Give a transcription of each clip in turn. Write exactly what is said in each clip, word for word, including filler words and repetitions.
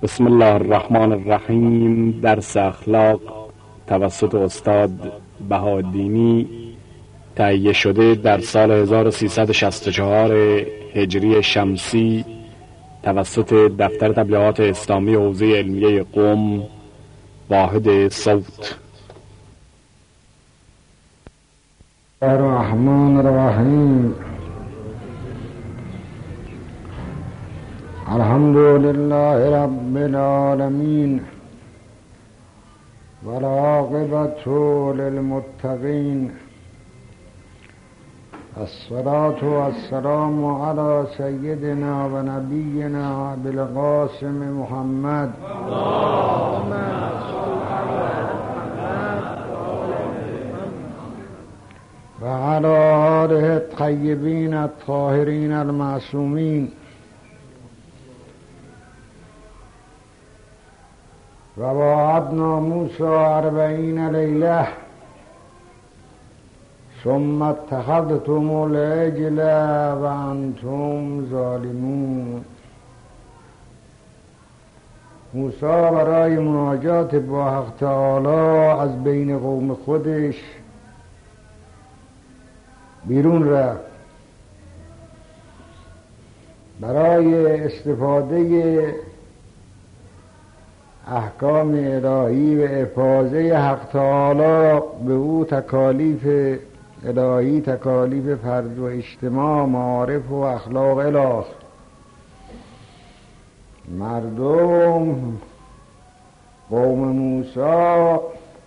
بسم الله الرحمن الرحیم. درس اخلاق توسط استاد بهادینی تهیه شده در سال هزار و سیصد و شصت و چهار هجری شمسی توسط دفتر تبلیغات اسلامی حوزه علمیه قم، واحد صوت. الرحمن الرحیم. الحمد لله رب العالمين والعاقبة للمتقين، الصلاة والسلام على سيدنا ونبينا أبي القاسم محمد اللهم صل على محمد وعلى آله الطيبين الطاهرين المعصومين. وواعدنا موسى أربعين ليلة ثم اتخذتم العجل وأنتم ظالمون. موسی برای مناجات با حق تعالی از بین قوم خودش بیرون رفت برای استفاده احکام الهی و افاظه حق تعالی. به او تکالیف الهی، تکالیف فرد و اجتماع، معارف و اخلاق اله. مردم قوم موسی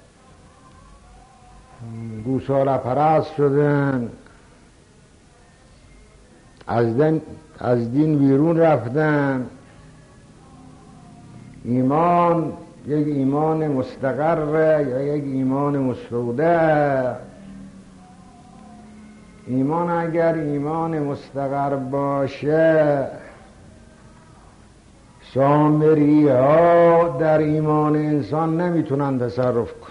گوساله پرست شدن، از دین از دین بیرون رفتن. ایمان یک ایمان مستقر یا یک ایمان مستودع. ایمان اگر ایمان مستقر باشه، سامری ها در ایمان انسان نمیتونن تصرف کنن.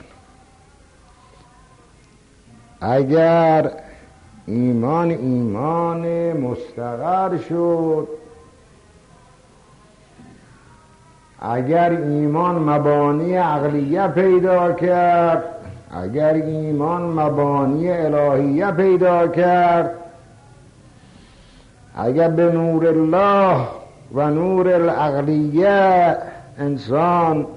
اگر ایمان ایمان مستقر شد، اگر ایمان مبانی عقلیه پیدا کرد، اگر ایمان مبانی الهیه پیدا کرد، اگر به نور الله و نور العقلیه انسان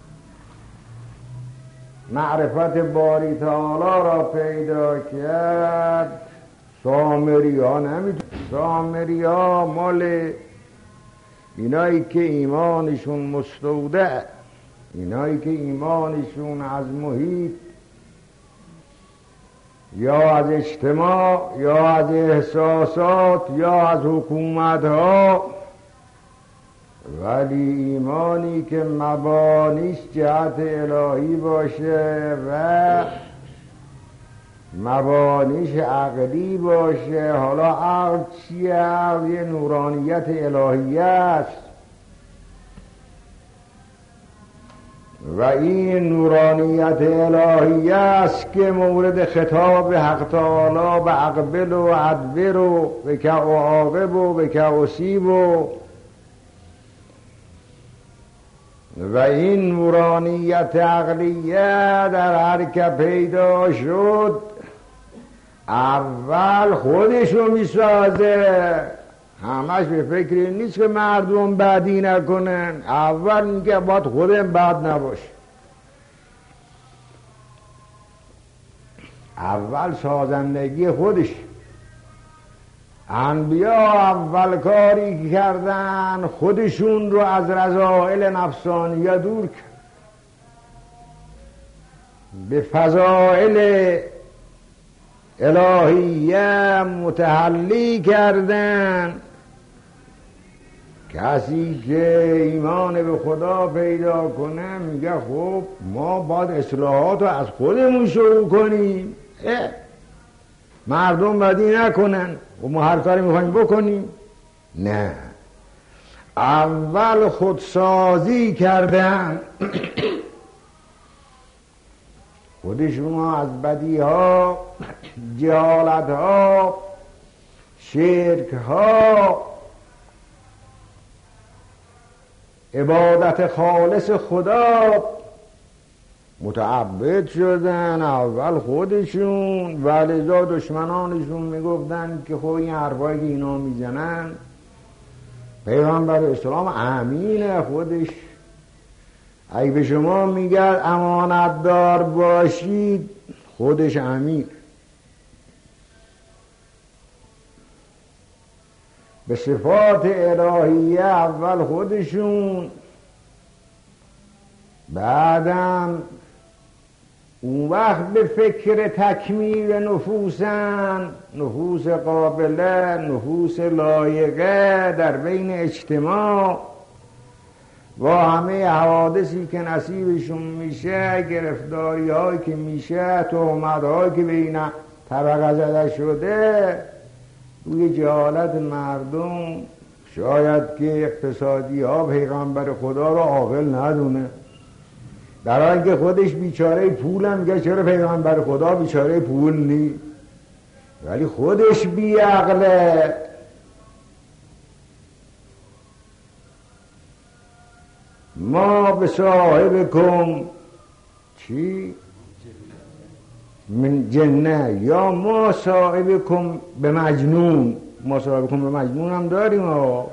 معرفت باری تعالی را پیدا کرد، سامری ها نمیتون. سامری ها مال اینایی که ایمانشون مستودع، اینایی که ایمانشون از محیط یا از اجتماع یا از احساسات یا از حکومت ها، ولی ایمانی که مبانیش جهت الهی باشه و مبانیش عقلی باشه. حالا عقل چیه؟ عقل یه نورانیت الهیه است و این نورانیت الهیه است که مورد خطاب حق تعالی به اقبل و ادبر و بک و عاقب و بک اصیب و و این نورانیت عقلیه در هر که پیدا شد، اول خودشو میسازه. همش به فکر این نیست که مردم بدی نکنن، اول میگه باید خودم بد نباشه. اول سازندگی خودش. انبیا اول کاری کردن خودشون رو از رذائل نفسانیه دور کرد، به فضائل الهیه متحلی کردن. کسی که ایمان به خدا پیدا کنه میگه خب ما باید اصلاحات رو از خودمون شروع کنیم، مردم بدی نکنن و ما هر کاری میخوایم بکنیم. نه، اول خودسازی کردن. خودشون از بدی ها، جهالت ها، شرک ها عبادت خالص خدا متعبد شدن اول خودشون، ولذا دشمنانشون میگفتن که خب این حرفایی که اینا میزنن پیغمبر اسلام امینه خودش، اگه به شما میگه امانت دار باشید خودش امین. به صفات الهیه اول خودشون، بعدم اون وقت به فکر تکمیل نفوسن، نفوس قابله، نفوس لایقه در بین اجتماع با همه حوادثی که نصیبشون میشه، گرفتاری هایی که میشه، تهمت هایی که بین طبقه زده شده روی جهالت مردم. شاید که اقتصادی ها پیغمبر خدا رو عاقل ندونه، در حالی که خودش بیچاره پول هم میگه چرا پیغمبر خدا بیچاره پول نی، ولی خودش بی عقله. ما به صاحبکم چی؟ من جنه، یا ما صاحبکم به مجنون. ما صاحبکم به مجنون هم داریم ها.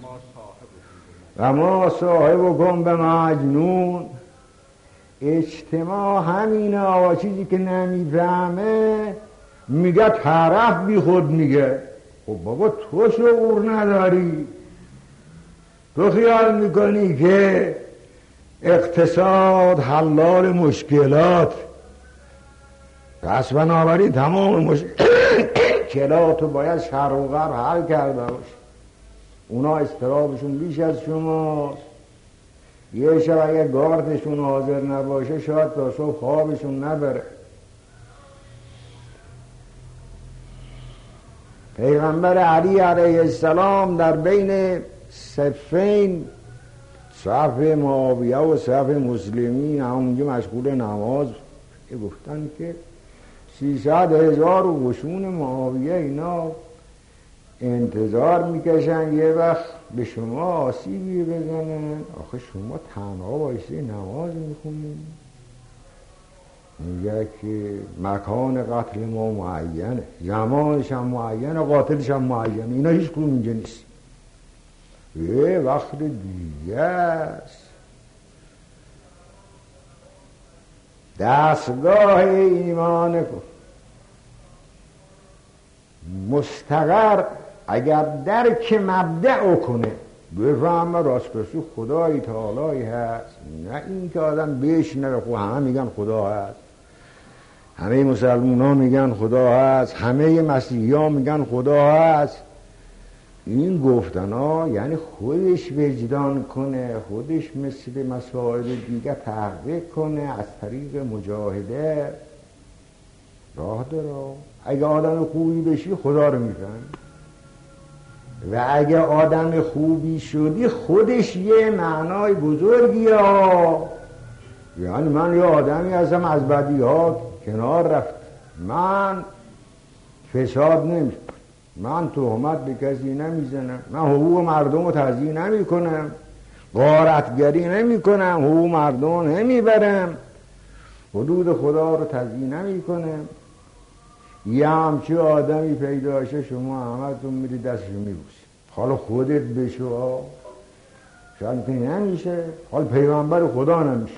و ما صاحبکم به مجنون. اجتماع همینه آقا، چیزی که نمیفهمه میگه طرف بی خود میگه. خب بابا تو شعور نداری، تو خیال میکنی که اقتصاد حلال مشکلات، پس بنابراین تمام مشکلات رو باید شرق و غرب حل کرده باشه. اونا استرابشون بیش از شماست. یه شب اگه گاردشون حاضر نباشه شاید تا صبح خوابشون نبره. پیغمبر علی علیه السلام در بین صفین، صف معاویه و صف مسلمین، همونجا مشغول نماز گفتن که سیصد هزار و قشون معاویه اینا انتظار میکشن یه وقت به شما آسیبی بزنن. آخه شما تنها بایستی نماز میخونید. میگه که مکان قتل ما معینه، زمانش هم معینه، قاتلش هم معینه، اینا هیچ کدوم اینجا نیست. یه وقت دیگه است. دستگاه ایمان مستقر اگر درک مبدأ کنه، بفهم راسترسی خدای تعالی هست، نه این که آدم بشنوه خب همه میگن خدا هست، همه مسلمان ها میگن خدا هست، همه مسیحی ها میگن خدا هست. این گفتن ها یعنی خودش وجدان کنه، خودش مثل مسائل دیگه تحقیق کنه، از طریق مجاهده راه داره. اگه آدم خوبی بشی خدا رو میفهمی، و اگه آدم خوبی شدی خودش یه معنای بزرگی ها. یعنی من یه آدمی هستم از بدی ها کنار رفت، من فساد نمی من تهمت به کسی نمیزنم، من حقوق مردم رو تضییع نمی کنم، غارتگری نمی کنم، حقوق مردم رو نمیبرم، حدود خدا رو تضییع نمی کنم. یه همچه آدمی پیدا شه شما همتون میری دستشو میبوسی. حالا خودت بشو، شاید که نمیشه، حال پیغمبر خدا نمیشه،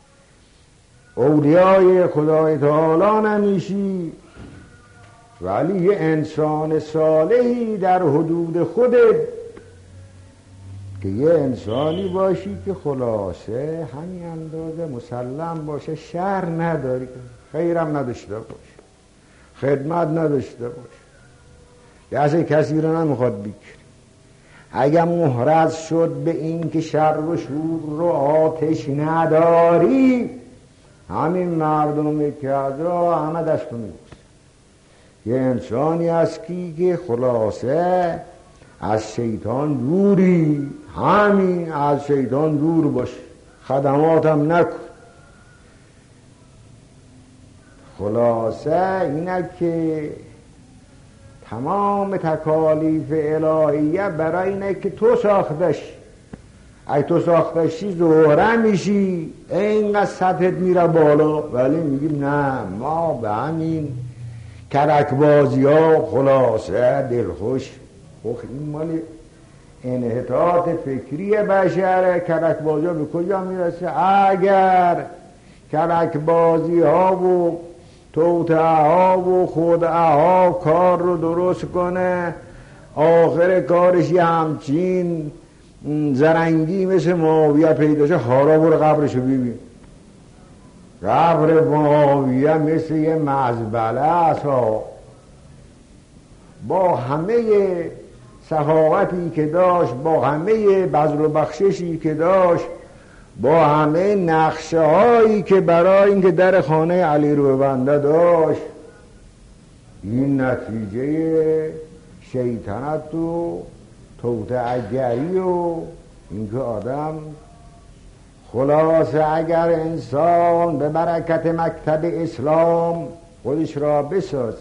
اولیای خدای تعالی نمیشی، ولی یه انسان صالحی در حدود خودت که یه انسانی باشی که خلاصه همین اندازه مسلم باشه، شر نداری، خیرم نداشته باشه، خدمت نداشته باشه، دست کسی رو نمیخواد بگیری. اگر محرز شد به این که شر و شور رو آتش نداری، همین مردم که از را همه دست میبوسه. یه انسانی هست که خلاصه از شیطان دوری، همین از شیطان دور باش، خدماتم نکن. خلاصه اینه که تمام تکالیف الهیه برای اینه که تو ساختش. اگه تو ساختشی زهره میشی، اینقدر سطحت میره بالا. ولی میگیم نه، ما به همین کرکبازی ها خلاصه دلخوش. خب این مالی انحطاط فکری بشره. کرکبازی ها به کجا میرسه؟ اگر کرکبازی ها و توطئه ها و خدعه ها کار رو درست کنه، آخر کارش یه همچین زرنگی مثل معاویه پیدا شه، حالا برو قبرشو ببین. قبر معاویه مثل یه مزبله است ها. با همه سخاوتی که داشت، با همه بذل و بخششی که داشت، با همه نقشه هایی که برای اینکه در خانه علی رو ببنده داشت، این نتیجه شیطنت و توطئه‌گری و اینکه آدم خلاصه اگر انسان به برکت مکتب اسلام خودش را بساز،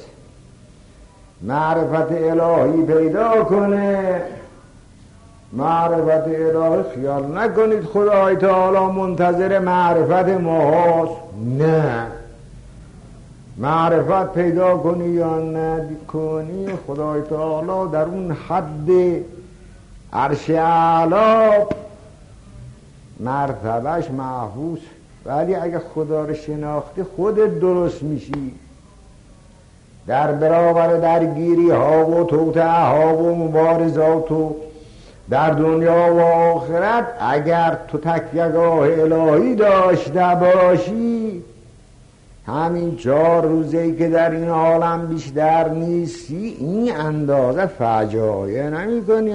معرفت الهی پیدا کنه. معرفت الهی، خیال نکنید خدای تعالی منتظر معرفت ماست. نه، معرفت پیدا کنی یا نکنی، خدای تعالی در اون حد عرش اعلی مرتبهش محفوظ. ولی اگه خدا رو شناختی خودت درست میشی. در برابر درگیری ها و توطئه ها و مبارزات و در دنیا و آخرت، اگر تو تکیه‌گاه الهی داشته باشی، همین چهار روزی که در این عالم بیشتر نیستی، این اندازه فجایع نمی کنی.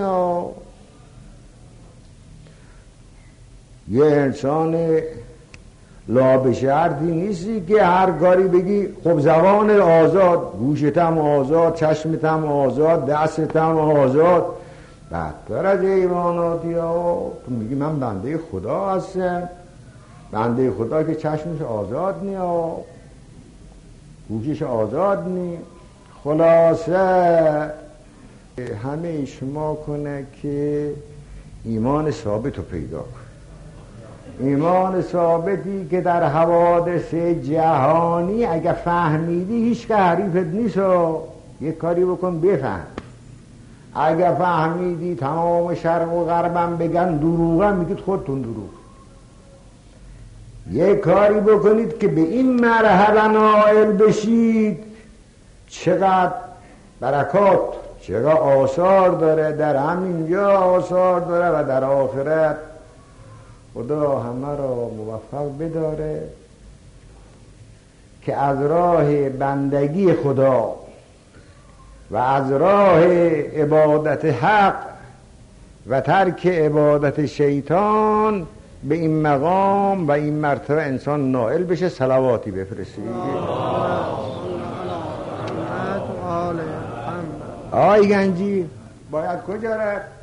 یه انسان لابشرطی نیستی که هر کاری بگی خب زبان آزاد، گوشتم آزاد، چشمتم آزاد، دستتم آزاد. بدتر از حیواناتی ها. تو میگی من بنده خدا هستم. بنده خدا که چشمش آزاد نی، گوشش آزاد نی. خلاصه همه شما کنه که ایمان ثابت رو پیدا کن. ایمان ثابتی که در حوادث جهانی اگه فهمیدی هیچ که حریفت نیست. یک کاری بکن بفهم. اگه فهمیدی تمام شرق و غربم بگن دروغم، میگید خودتون دروغ. یک کاری بکنید که به این مرحله نائل بشید، چقدر برکات، چقدر آثار داره. در همینجا آثار داره و در آخرت. خدا همه را موفق بداره که از راه بندگی خدا و از راه عبادت حق و ترک عبادت شیطان به این مقام و این مرتبه انسان نائل بشه. صلواتی بفرستید. آی گنجی باید کجا رفت؟